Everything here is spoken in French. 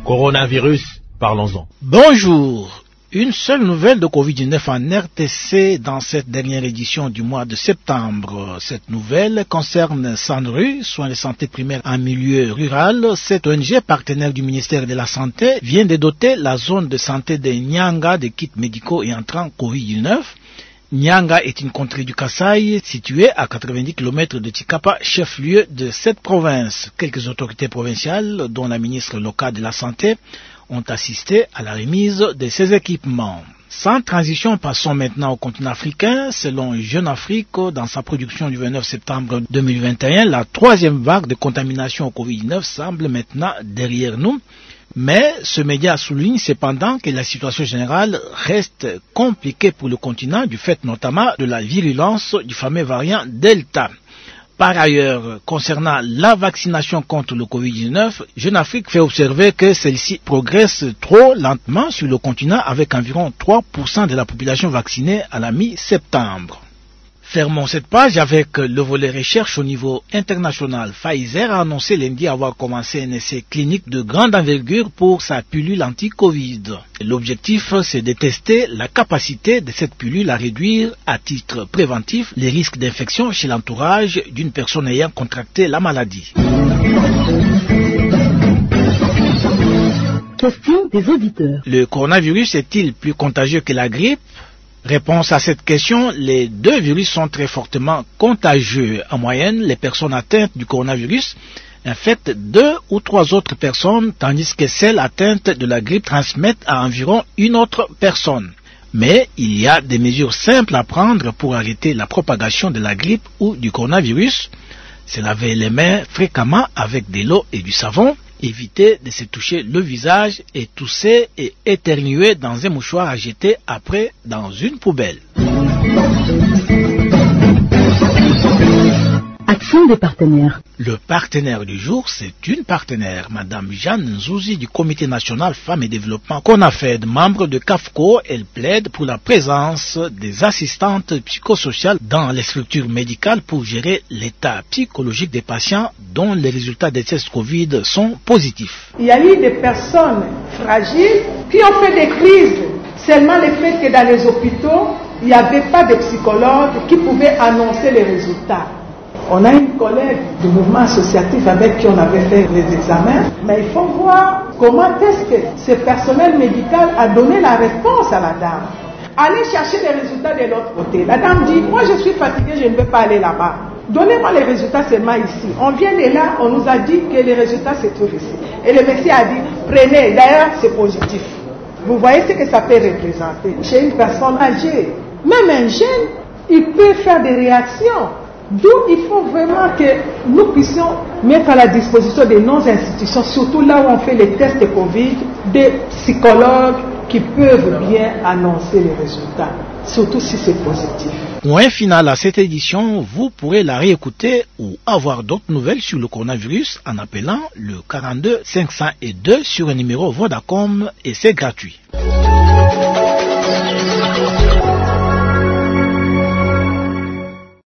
Coronavirus, parlons-en. Bonjour. Une seule nouvelle de Covid-19 en RTC dans cette dernière édition du mois de septembre. Cette nouvelle concerne Sanru, soins de santé primaire en milieu rural. Cette ONG, partenaire du ministère de la Santé, vient de doter la zone de santé de Nyanga de kits médicaux et entrants Covid-19. Nyanga est une contrée du Kasaï, située à 90 km de Tshikapa, chef-lieu de cette province. Quelques autorités provinciales, dont la ministre locale de la Santé, ont assisté à la remise de ces équipements. Sans transition, passons maintenant au continent africain. Selon Jeune Afrique, dans sa production du 29 septembre 2021, la troisième vague de contamination au Covid-19 semble maintenant derrière nous. Mais ce média souligne cependant que la situation générale reste compliquée pour le continent, du fait notamment de la virulence du fameux variant Delta. Par ailleurs, concernant la vaccination contre le Covid-19, Jeune Afrique fait observer que celle-ci progresse trop lentement sur le continent avec environ 3% de la population vaccinée à la mi-septembre. Fermons cette page avec le volet recherche au niveau international. Pfizer a annoncé lundi avoir commencé un essai clinique de grande envergure pour sa pilule anti-Covid. L'objectif, c'est de tester la capacité de cette pilule à réduire à titre préventif les risques d'infection chez l'entourage d'une personne ayant contracté la maladie. Question des auditeurs. Le coronavirus est-il plus contagieux que la grippe ? Réponse à cette question, les deux virus sont très fortement contagieux. En moyenne, les personnes atteintes du coronavirus infectent 2 ou 3 autres personnes, tandis que celles atteintes de la grippe transmettent à environ une autre personne. Mais il y a des mesures simples à prendre pour arrêter la propagation de la grippe ou du coronavirus. Se laver les mains fréquemment avec de l'eau et du savon. Éviter de se toucher le visage et tousser et éternuer dans un mouchoir à jeter après dans une poubelle. Action des partenaires. Le partenaire du jour, c'est une partenaire, Madame Jeanne Nzouzi du Comité national Femmes et Développement CONAFED, membre de CAFCO. Elle plaide pour la présence des assistantes psychosociales dans les structures médicales pour gérer l'état psychologique des patients dont les résultats des tests Covid sont positifs. Il y a eu des personnes fragiles qui ont fait des crises. Seulement le fait que dans les hôpitaux, il n'y avait pas de psychologue qui pouvait annoncer les résultats. On a une collègue du mouvement associatif avec qui on avait fait les examens, mais il faut voir comment est-ce que ce personnel médical a donné la réponse à la dame. Allez chercher les résultats de l'autre côté. La dame dit, moi je suis fatiguée, je ne veux pas aller là-bas. Donnez-moi les résultats seulement ici. On vient de là, on nous a dit que les résultats se trouvent ici. Et le médecin a dit, prenez, d'ailleurs c'est positif. Vous voyez ce que ça peut représenter chez une personne âgée. Même un jeune, il peut faire des réactions. D'où il faut vraiment que nous puissions mettre à la disposition de nos institutions, surtout là où on fait les tests de Covid, des psychologues qui peuvent bien annoncer les résultats, surtout si c'est positif. Point final à cette édition, vous pourrez la réécouter ou avoir d'autres nouvelles sur le coronavirus en appelant le 42 502 sur un numéro Vodacom et c'est gratuit.